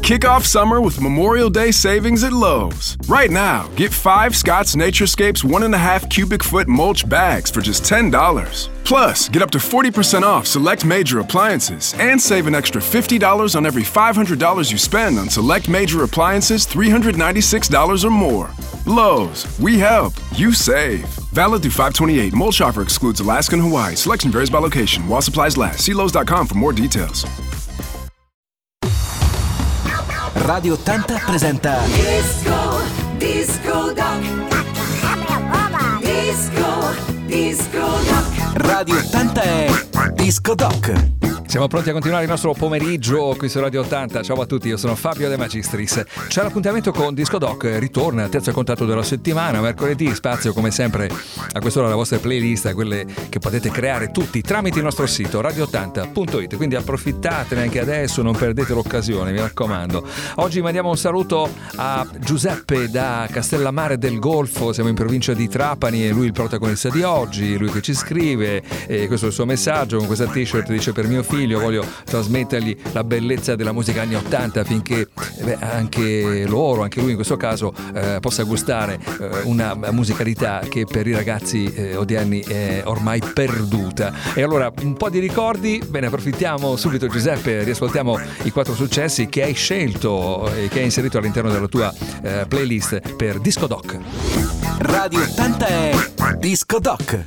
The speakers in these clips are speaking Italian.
Kick off summer with Memorial Day savings at Lowe's. Right now, get 5 Scott's Naturescapes 1.5 cubic foot mulch bags for just $10. Plus, get up to 40% off select major appliances and save an extra $50 on every $500 you spend on select major appliances $396 or more. Lowe's, we help, you save. Valid through 5/28. Mulch offer excludes Alaska and Hawaii. Selection varies by location. While supplies last. See Lowe's.com for more details. Radio 80 presenta Disco Doc. Disco Doc. Radio 80 è Disco Doc. Siamo pronti a continuare il nostro pomeriggio qui su Radio 80. Ciao a tutti, io sono Fabio De Magistris. C'è l'appuntamento con Disco Doc, ritorna, terzo contatto della settimana, mercoledì, spazio come sempre a quest'ora alle vostre playlist, quelle che potete creare tutti tramite il nostro sito radio80.it, quindi approfittatene anche adesso, non perdete l'occasione, mi raccomando. Oggi mandiamo un saluto a Giuseppe da Castellammare del Golfo, siamo in provincia di Trapani e lui il protagonista di oggi, lui che ci scrive, e questo è il suo messaggio, con questa t-shirt dice: per mio figlio voglio trasmettergli la bellezza della musica anni 80 affinché anche loro, anche lui in questo caso, possa gustare una musicalità che per i ragazzi odierni è ormai perduta. E allora un po' di ricordi, bene, approfittiamo subito Giuseppe, riascoltiamo i 4 successi che hai scelto e che hai inserito all'interno della tua playlist per Disco Doc. Radio 80 è Disco Doc.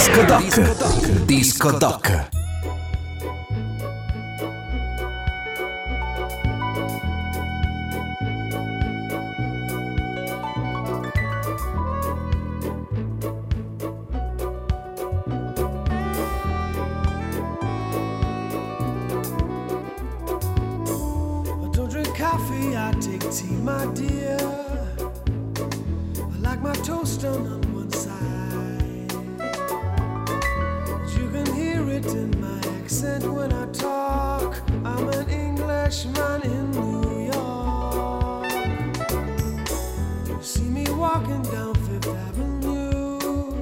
Disco Doc. Disco Doc. Tea, my dear. I like my toast done on one side. You can hear it in my accent when I talk. I'm an Englishman in New York. You see me walking down Fifth Avenue,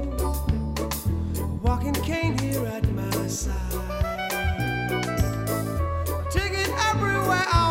a walking cane here at my side. I take it everywhere I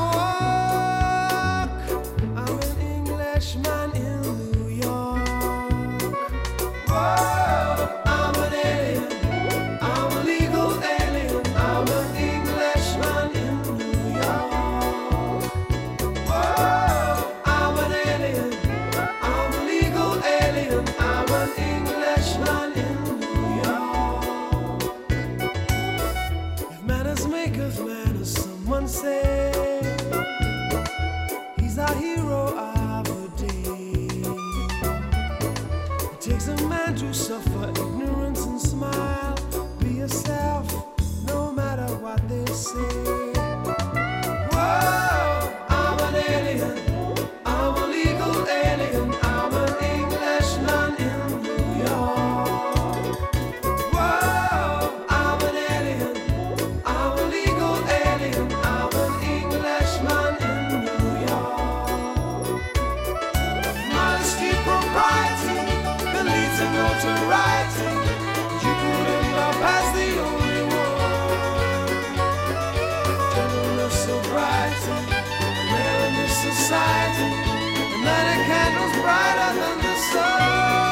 man in New York. Whoa, I'm an alien, I'm a legal alien, I'm an Englishman in New York. Whoa, I'm an alien, I'm a legal alien, I'm an Englishman in New York. If manners make of manners, someone say, he's our hero. Takes a man to suffer ignorance and smile. Be yourself, no matter what they say. Whoa, I'm an alien, I'm a legal alien, I'm an Englishman in New York. Whoa, I'm an alien, I'm a legal alien, I'm an Englishman in New York. Modesty, propriety, leads to notoriety. You couldn't love as the only one. Gentleness, sobriety, rare in this society. And light a candle's brighter than the sun.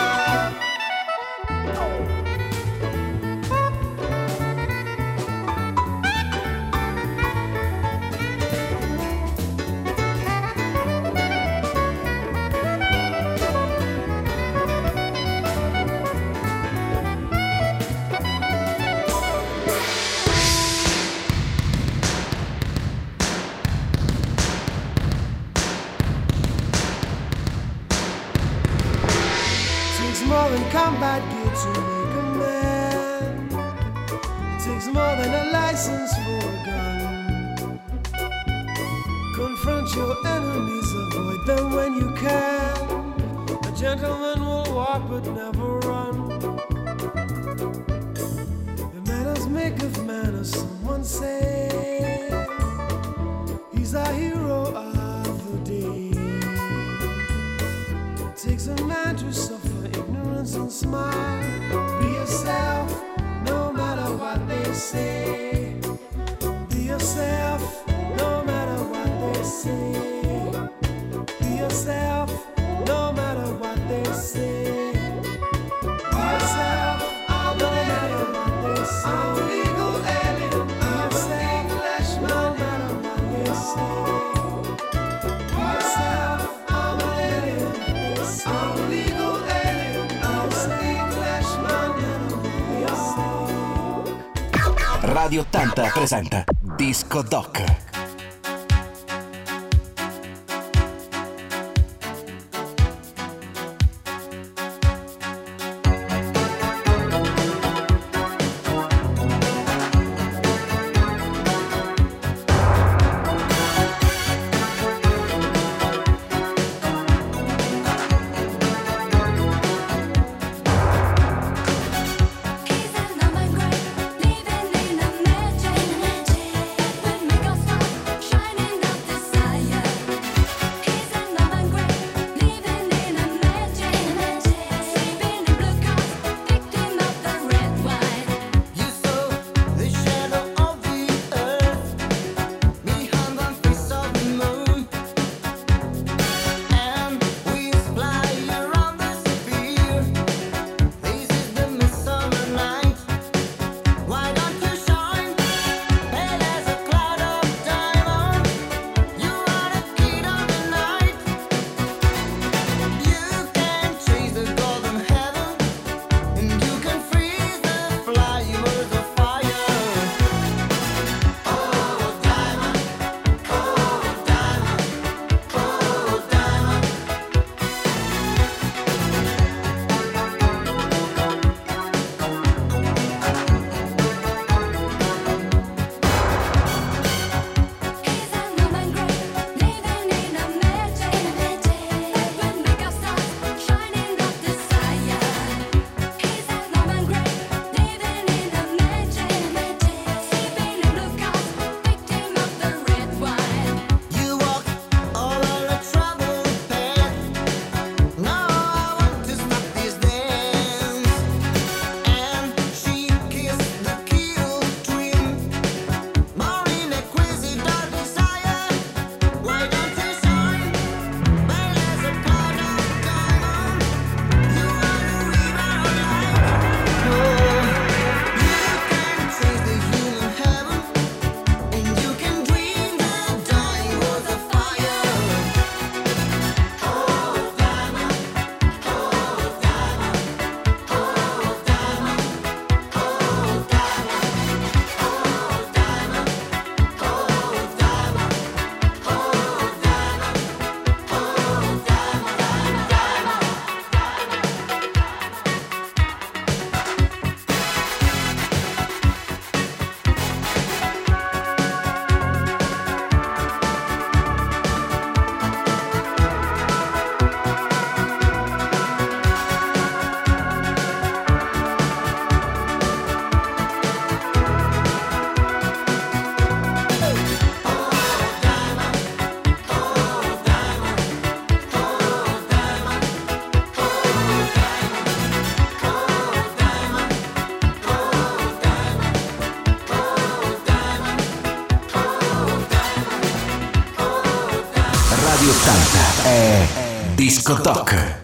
More than combat gear to make a man. It takes more than a license for a gun. Confront your enemies, avoid them when you can. A gentleman will walk but never run. The manners make of manners, someone say. He's our hero of the day. It takes a man to suffer ignorance and smile. Be yourself, no matter what they say. Be yourself, no matter what they say. Be yourself, no matter what they say. Be yourself, no matter what they say. I'm a legal alien, I'm an Englishman, no matter what they say. Be yourself, I'm an alien, I'm a legal alien, I'm an Englishman in New York. Radio 80 presenta Disco Doc. Isn't that my great? Living in a magic, would make us 80 è Disco Doc.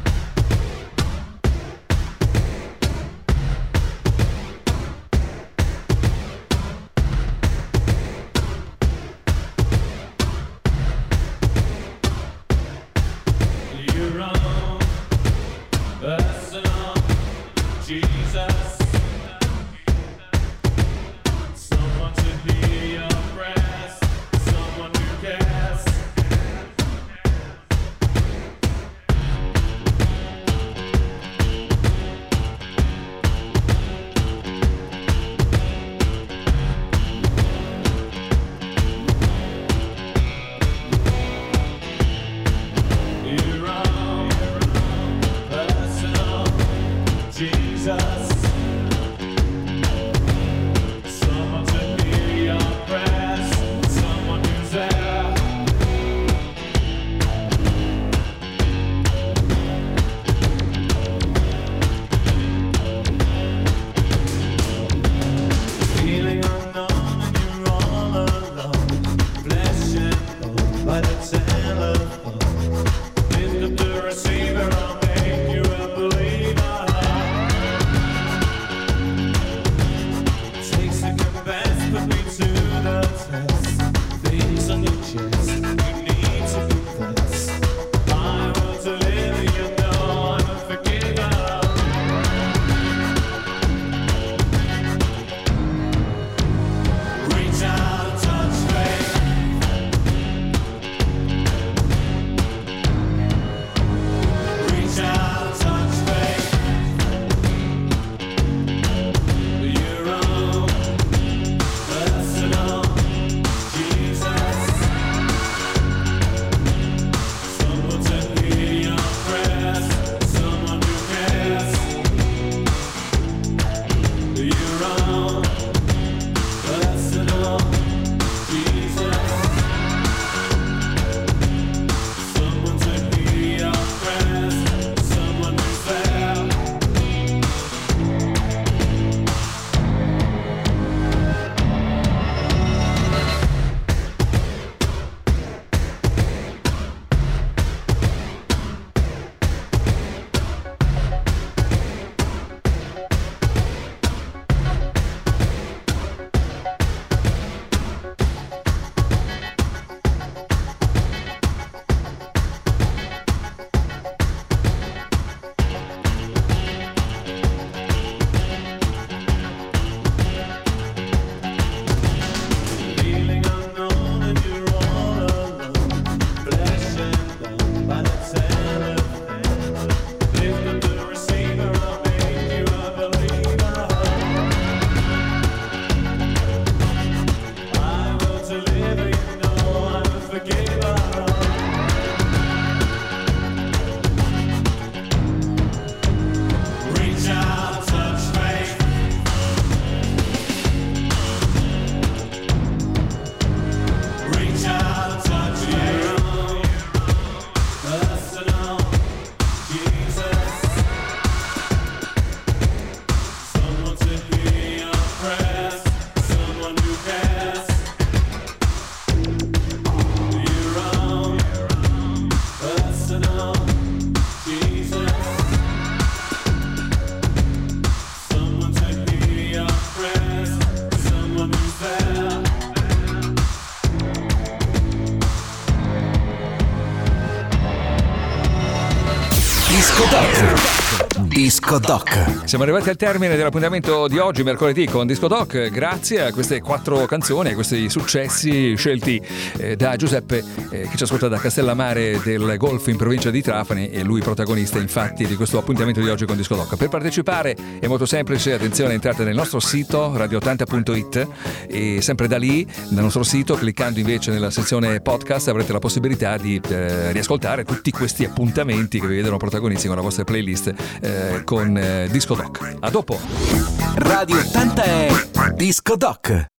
Disco Doc. Siamo arrivati al termine dell'appuntamento di oggi, mercoledì, con Disco Doc. Grazie a queste 4 canzoni, a questi successi scelti da Giuseppe, che ci ascolta da Castellammare del Golfo in provincia di Trapani, e lui protagonista infatti di questo appuntamento di oggi con Disco Doc. Per partecipare è molto semplice, attenzione, entrate nel nostro sito radio80.it e sempre da lì, dal nostro sito, cliccando invece nella sezione podcast, avrete la possibilità di riascoltare tutti questi appuntamenti che vi vedono protagonisti con la vostra playlist con Disco Doc. A dopo. Radio 80 è Disco Doc.